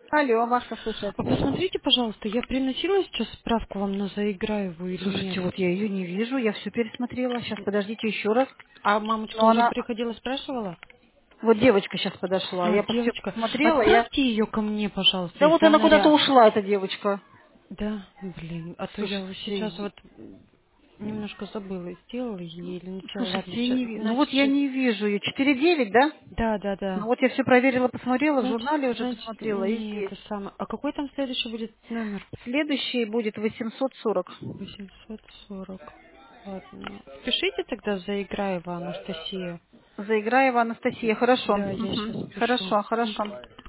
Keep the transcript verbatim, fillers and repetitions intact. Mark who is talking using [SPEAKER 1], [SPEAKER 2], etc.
[SPEAKER 1] Алло, Маша слушает.
[SPEAKER 2] А посмотрите, пожалуйста, я приносила сейчас справку вам на Заиграеву или нет?
[SPEAKER 1] Слушайте, вот я ее не вижу, я все пересмотрела. Сейчас подождите еще раз.
[SPEAKER 2] А мамочка
[SPEAKER 1] Но
[SPEAKER 2] уже
[SPEAKER 1] она...
[SPEAKER 2] приходила, спрашивала?
[SPEAKER 1] Вот девочка сейчас подошла.
[SPEAKER 2] А,
[SPEAKER 1] Я все
[SPEAKER 2] девочка,
[SPEAKER 1] посмотрела. Я...
[SPEAKER 2] отправьте ее ко мне, пожалуйста,
[SPEAKER 1] Да вот
[SPEAKER 2] если
[SPEAKER 1] она
[SPEAKER 2] она
[SPEAKER 1] куда-то
[SPEAKER 2] ря...
[SPEAKER 1] ушла, эта девочка.
[SPEAKER 2] Да, блин, а то я вот сейчас
[SPEAKER 1] Слушайте,
[SPEAKER 2] вот немножко забыла, сделала ей или не сделала. Ладно,
[SPEAKER 1] слушайте, я
[SPEAKER 2] сейчас,
[SPEAKER 1] не... ви- ну вот
[SPEAKER 2] значит,
[SPEAKER 1] я
[SPEAKER 2] щас-
[SPEAKER 1] не вижу ее. четыре девять, да?
[SPEAKER 2] да, да,
[SPEAKER 1] Ну
[SPEAKER 2] да.
[SPEAKER 1] вот я все проверила, посмотрела, в
[SPEAKER 2] Значит,
[SPEAKER 1] журнале уже
[SPEAKER 2] значит,
[SPEAKER 1] посмотрела, и
[SPEAKER 2] не
[SPEAKER 1] здесь.
[SPEAKER 2] это самое. А какой там следующий будет номер?
[SPEAKER 1] Следующий будет восемьсот сорок.
[SPEAKER 2] восемьсот сорок. Ладно. Пишите тогда Заиграева Анастасия.
[SPEAKER 1] Заиграева Анастасия. Хорошо.
[SPEAKER 2] Да, я сейчас
[SPEAKER 1] Мгм.
[SPEAKER 2] пишу.
[SPEAKER 1] Хорошо, хорошо.